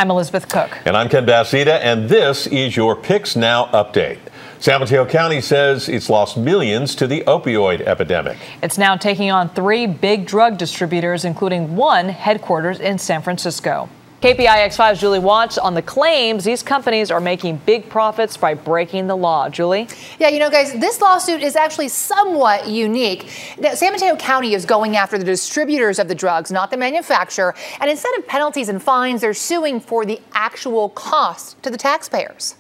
I'm Elizabeth Cook. And I'm Ken Bassida, and this is your Picks Now update. San Mateo County says it's lost millions to the opioid epidemic. It's now taking on 3 big drug distributors, including one headquarters in San Francisco. KPIX5's Julie Watts on the claims these companies are making big profits by breaking the law. Julie? Yeah, you know, guys, this lawsuit is actually somewhat unique. San Mateo County is going after the distributors of the drugs, not the manufacturer. And instead of penalties and fines, they're suing for the actual cost to the taxpayers.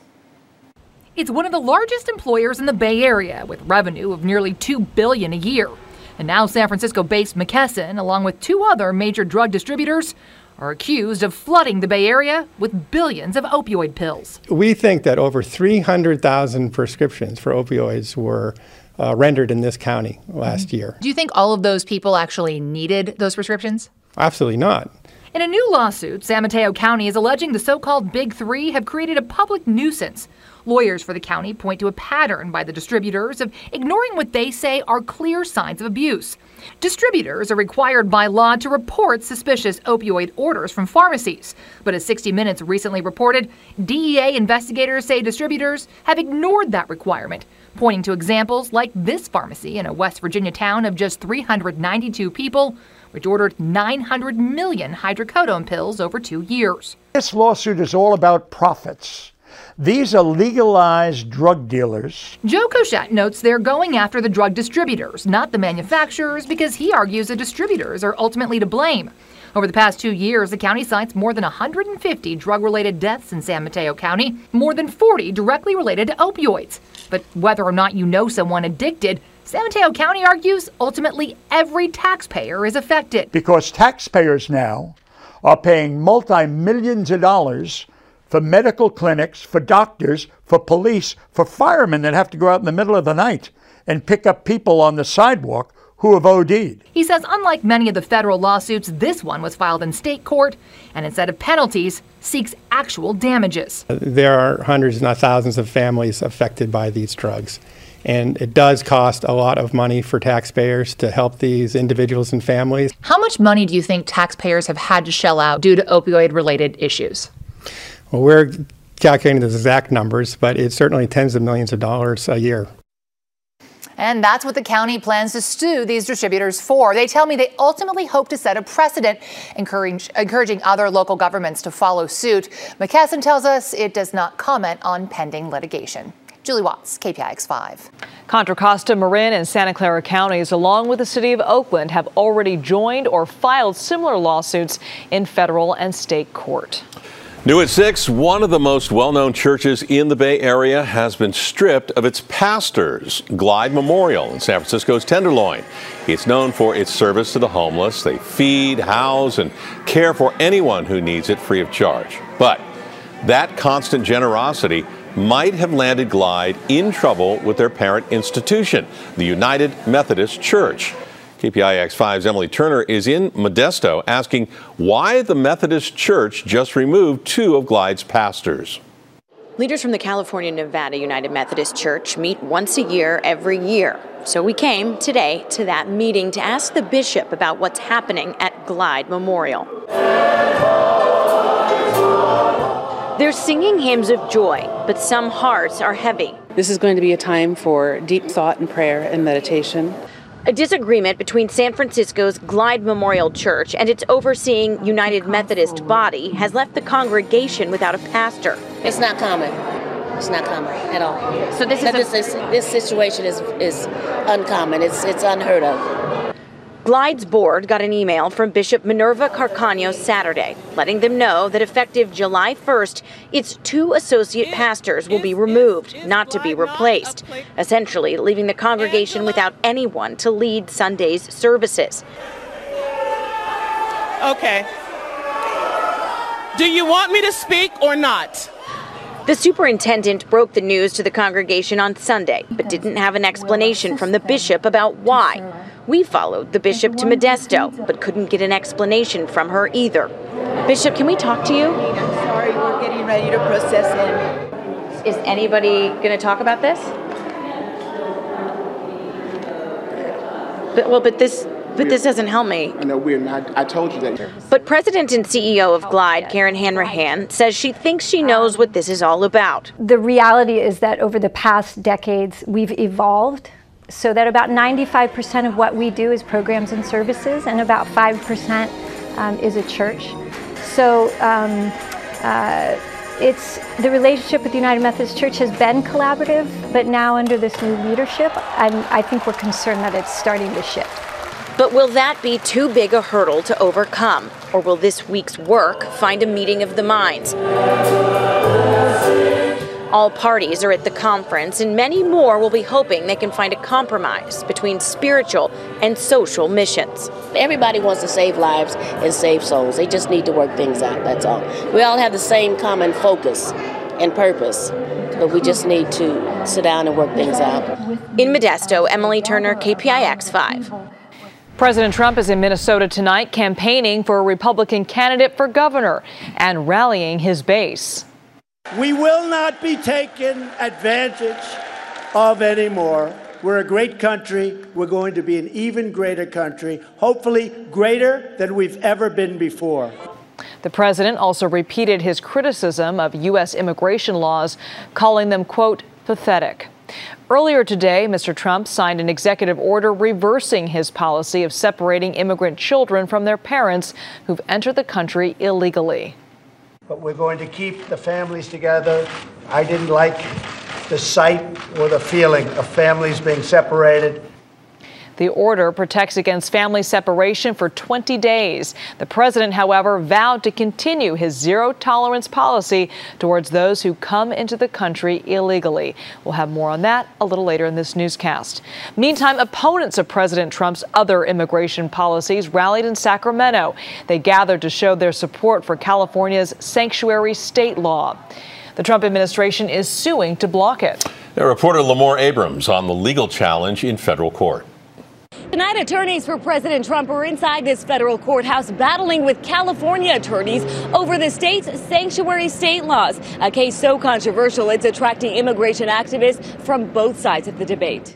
It's one of the largest employers in the Bay Area, with revenue of nearly $2 billion a year. And now San Francisco-based McKesson, along with 2 other major drug distributors, are accused of flooding the Bay Area with billions of opioid pills. We think that over 300,000 prescriptions for opioids were rendered in this county last year. Do you think all of those people actually needed those prescriptions? Absolutely not. In a new lawsuit, San Mateo County is alleging the so-called Big Three have created a public nuisance. Lawyers for the county point to a pattern by the distributors of ignoring what they say are clear signs of abuse. Distributors are required by law to report suspicious opioid orders from pharmacies. But as 60 Minutes recently reported, DEA investigators say distributors have ignored that requirement, pointing to examples like this pharmacy in a West Virginia town of just 392 people, which ordered 900 million hydrocodone pills over 2 years. This lawsuit is all about profits. These are legalized drug dealers. Joe Cochette notes they're going after the drug distributors, not the manufacturers, because he argues the distributors are ultimately to blame. Over the past 2 years, the county cites more than 150 drug-related deaths in San Mateo County, more than 40 directly related to opioids. But whether or not you know someone addicted, San Mateo County argues ultimately every taxpayer is affected. Because taxpayers now are paying multi-millions of dollars for medical clinics, for doctors, for police, for firemen that have to go out in the middle of the night and pick up people on the sidewalk who have OD'd. He says unlike many of the federal lawsuits, this one was filed in state court and instead of penalties, seeks actual damages. There are hundreds, not thousands, of families affected by these drugs. And it does cost a lot of money for taxpayers to help these individuals and families. How much money do you think taxpayers have had to shell out due to opioid-related issues? Well, we're calculating the exact numbers, but it's certainly tens of millions of dollars a year. And that's what the county plans to sue these distributors for. They tell me they ultimately hope to set a precedent, encouraging other local governments to follow suit. McKesson tells us it does not comment on pending litigation. Julie Watts, KPIX5. Contra Costa, Marin, and Santa Clara counties, along with the city of Oakland, have already joined or filed similar lawsuits in federal and state court. New at 6, one of the most well-known churches in the Bay Area has been stripped of its pastors. Glide Memorial in San Francisco's Tenderloin. It's known for its service to the homeless. They feed, house, and care for anyone who needs it free of charge. But that constant generosity might have landed Glide in trouble with their parent institution, the United Methodist Church. KPIX5's Emily Turner is in Modesto asking why the Methodist Church just removed 2 of Glide's pastors. Leaders from the California-Nevada United Methodist Church meet once a year every year. So we came today to that meeting to ask the bishop about what's happening at Glide Memorial. They're singing hymns of joy, but some hearts are heavy. This is going to be a time for deep thought and prayer and meditation. A disagreement between San Francisco's Glide Memorial Church and its overseeing United Methodist body has left the congregation without a pastor. It's not common. It's not common at all. So this situation is uncommon. It's unheard of. Glide's board got an email from Bishop Minerva Carcaño Saturday, letting them know that effective July 1st, its 2 associate pastors will be removed, not to be replaced, essentially leaving the congregation without anyone to lead Sunday's services. Okay. Do you want me to speak or not? The superintendent broke the news to the congregation on Sunday, but didn't have an explanation from the bishop about why. We followed the bishop to Modesto, but couldn't get an explanation from her either. Bishop, can we talk to you? I'm sorry, we're getting ready to process him. Is anybody going to talk about this? But But this doesn't help me. No, we're not. I told you that. But President and CEO of Glide, Karen Hanrahan, says she thinks she knows what this is all about. The reality is that over the past decades, we've evolved so that about 95% of what we do is programs and services, and about 5% is a church. So it's the relationship with the United Methodist Church has been collaborative, but now under this new leadership, I think we're concerned that it's starting to shift. But will that be too big a hurdle to overcome? Or will this week's work find a meeting of the minds? All parties are at the conference, and many more will be hoping they can find a compromise between spiritual and social missions. Everybody wants to save lives and save souls. They just need to work things out, that's all. We all have the same common focus and purpose, but we just need to sit down and work things out. In Modesto, Emily Turner, KPIX 5. President Trump is in Minnesota tonight campaigning for a Republican candidate for governor and rallying his base. We will not be taken advantage of anymore. We're a great country. We're going to be an even greater country, hopefully greater than we've ever been before. The president also repeated his criticism of U.S. immigration laws, calling them, quote, pathetic. Earlier today, Mr. Trump signed an executive order reversing his policy of separating immigrant children from their parents who've entered the country illegally. But we're going to keep the families together. I didn't like the sight or the feeling of families being separated. The order protects against family separation for 20 days. The president, however, vowed to continue his zero-tolerance policy towards those who come into the country illegally. We'll have more on that a little later in this newscast. Meantime, opponents of President Trump's other immigration policies rallied in Sacramento. They gathered to show their support for California's sanctuary state law. The Trump administration is suing to block it. Now, reporter Lamore Abrams on the legal challenge in federal court. Tonight, attorneys for President Trump are inside this federal courthouse battling with California attorneys over the state's sanctuary state laws, a case so controversial it's attracting immigration activists from both sides of the debate.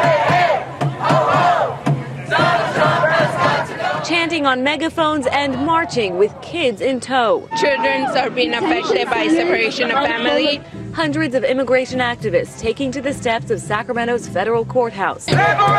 Chanting on megaphones and marching with kids in tow. Children are being affected by separation of family. Hundreds of immigration activists taking to the steps of Sacramento's federal courthouse,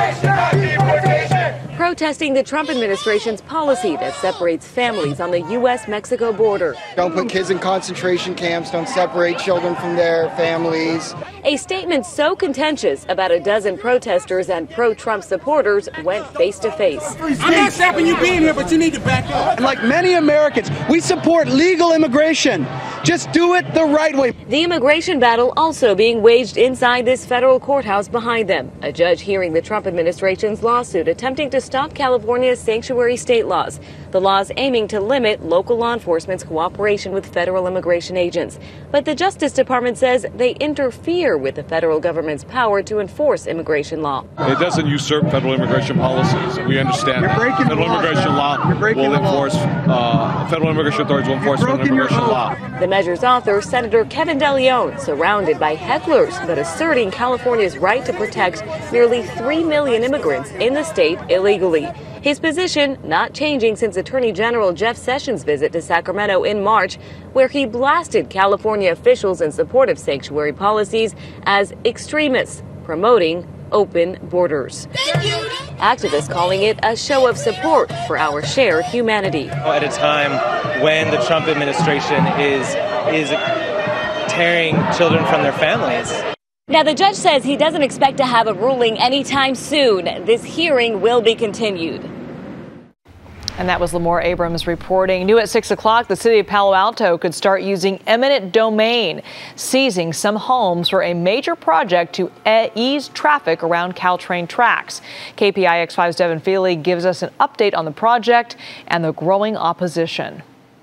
protesting the Trump administration's policy that separates families on the U.S.-Mexico border. Don't put kids in concentration camps, don't separate children from their families. A statement so contentious, about a dozen protesters and pro-Trump supporters went face-to-face. I'm not stopping you being here, but you need to back up. Like many Americans, we support legal immigration. Just do it the right way. The immigration battle also being waged inside this federal courthouse behind them. A judge hearing the Trump administration's lawsuit attempting to stop California's sanctuary state laws. The laws aiming to limit local law enforcement's cooperation with federal immigration agents. But the Justice Department says they interfere with the federal government's power to enforce immigration law. It doesn't usurp federal immigration policies. We understand that. Federal immigration law will enforce, federal immigration authorities will enforce federal immigration law. The measure's author, Senator Kevin DeLeon, surrounded by hecklers but asserting California's right to protect nearly 3 million immigrants in the state illegally. His position not changing since Attorney General Jeff Sessions' visit to Sacramento in March, where he blasted California officials in support of sanctuary policies as extremists, promoting open borders. Activists calling it a show of support for our shared humanity. At a time when the Trump administration is tearing children from their families. Now, the judge says he doesn't expect to have a ruling anytime soon. This hearing will be continued. And that was Lamore Abrams reporting. New at 6 o'clock, the city of Palo Alto could start using eminent domain, seizing some homes for a major project to ease traffic around Caltrain tracks. KPIX 5's Devin Feely gives us an update on the project and the growing opposition.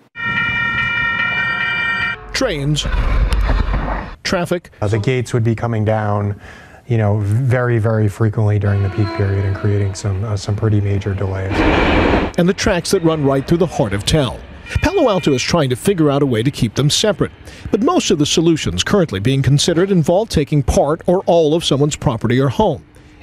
Trains, traffic. The gates would be coming down, very, very frequently during the peak period and creating some pretty major delays. And the tracks that run right through the heart of town. Palo Alto is trying to figure out a way to keep them separate. But most of the solutions currently being considered involve taking part or all of someone's property or home.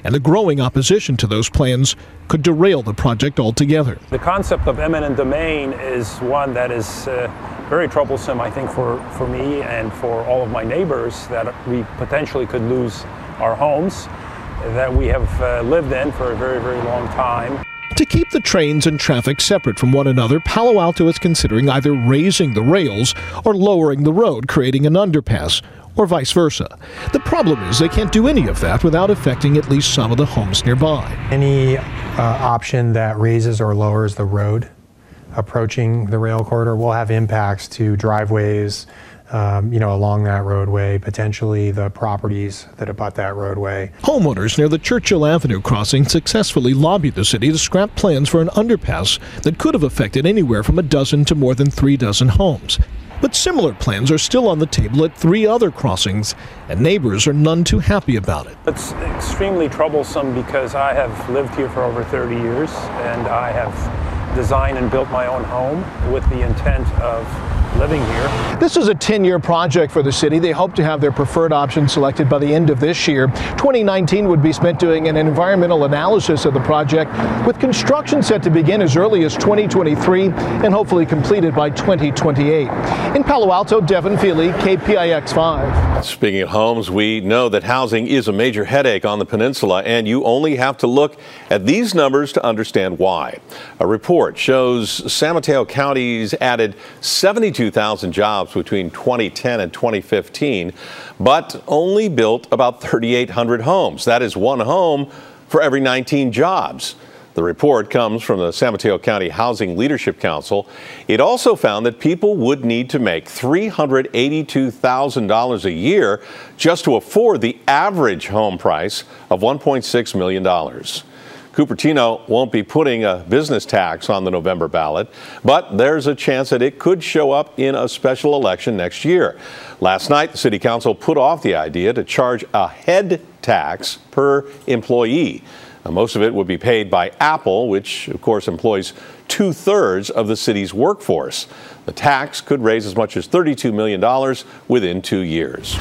and the growing opposition to those plans could derail the project altogether. The concept of eminent domain is one that is very troublesome, I think, for me and for all of my neighbors, that we potentially could lose our homes that we have lived in for a very, very long time. To keep the trains and traffic separate from one another, Palo Alto is considering either raising the rails or lowering the road, creating an underpass, or vice versa. The problem is they can't do any of that without affecting at least some of the homes nearby. Any option that raises or lowers the road approaching the rail corridor will have impacts to driveways, along that roadway, potentially the properties that abut that roadway. Homeowners near the Churchill Avenue crossing successfully lobbied the city to scrap plans for an underpass that could have affected anywhere from a dozen to more than 3 dozen homes. But similar plans are still on the table at 3 other crossings, and neighbors are none too happy about it. It's extremely troublesome because I have lived here for over 30 years, and I have designed and built my own home with the intent of living here. This is a 10-year project for the city. They hope to have their preferred option selected by the end of this year. 2019 would be spent doing an environmental analysis of the project, with construction set to begin as early as 2023 and hopefully completed by 2028. In Palo Alto, Devin Feely, KPIX 5. Speaking of homes, we know that housing is a major headache on the peninsula, and you only have to look at these numbers to understand why. A report shows San Mateo County's added 72,000 jobs between 2010 and 2015, but only built about 3,800 homes. That is 1 home for every 19 jobs. The report comes from the San Mateo County Housing Leadership Council. It also found that people would need to make $382,000 a year just to afford the average home price of $1.6 million. Cupertino won't be putting a business tax on the November ballot, but there's a chance that it could show up in a special election next year. Last night, the City Council put off the idea to charge a head tax per employee. Most of it would be paid by Apple, which, of course, employs 2/3 of the city's workforce. The tax could raise as much as $32 million within 2 years.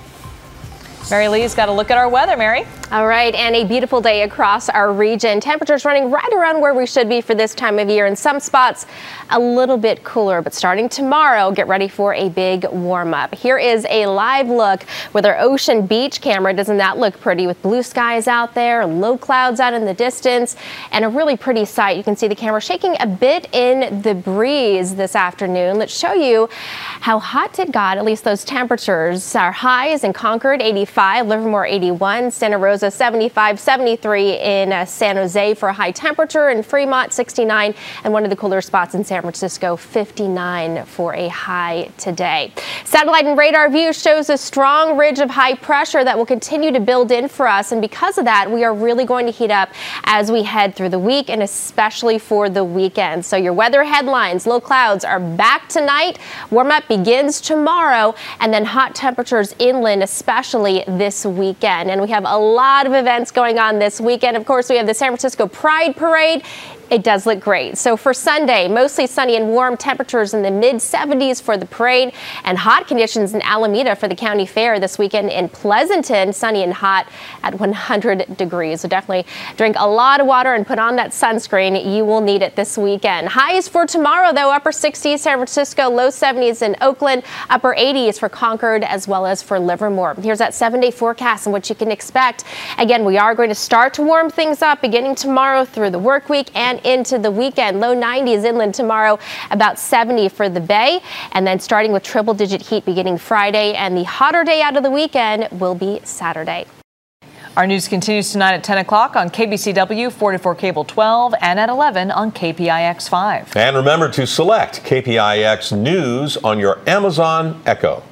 Mary Lee's got a look at our weather. Mary? All right, and a beautiful day across our region. Temperatures running right around where we should be for this time of year. In some spots, a little bit cooler, but starting tomorrow, get ready for a big warm up. Here is a live look with our Ocean Beach camera. Doesn't that look pretty with blue skies out there, low clouds out in the distance, and a really pretty sight. You can see the camera shaking a bit in the breeze this afternoon. Let's show you how hot it got, at least those temperatures. Our highs in Concord, 85, Livermore, 81, Santa Rosa, 75, 73 in San Jose for a high temperature, in Fremont, 69, and one of the cooler spots in San Francisco, 59 for a high today. Satellite and radar view shows a strong ridge of high pressure that will continue to build in for us, and because of that, we are really going to heat up as we head through the week, and especially for the weekend. So your weather headlines: low clouds are back tonight, warm up begins tomorrow, and then hot temperatures inland, especially this weekend. And we have a lot of events going on this weekend. Of course, we have the San Francisco Pride Parade. It does look great. So for Sunday, mostly sunny and warm, temperatures in the mid-70s for the parade, and hot conditions in Alameda for the county fair this weekend. In Pleasanton, sunny and hot at 100 degrees. So definitely drink a lot of water and put on that sunscreen. You will need it this weekend. Highs for tomorrow, though: upper 60s San Francisco, low 70s in Oakland, upper 80s for Concord, as well as for Livermore. Here's that 7-day forecast and what you can expect. Again, we are going to start to warm things up beginning tomorrow through the work week and into the weekend. Low 90s inland tomorrow, about 70 for the Bay, and then starting with triple-digit heat beginning Friday, and the hotter day out of the weekend will be Saturday. Our news continues tonight at 10 o'clock on KBCW 44 Cable 12 and at 11 on KPIX 5. And remember to select KPIX News on your Amazon Echo.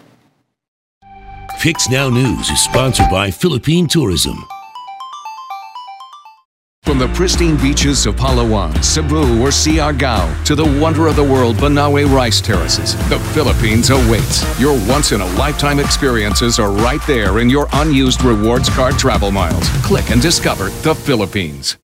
Fix Now News is sponsored by Philippine Tourism. From the pristine beaches of Palawan, Cebu, or Siargao to the wonder of the world, Banaue Rice Terraces, the Philippines awaits. Your once-in-a-lifetime experiences are right there in your unused rewards card travel miles. Click and discover the Philippines.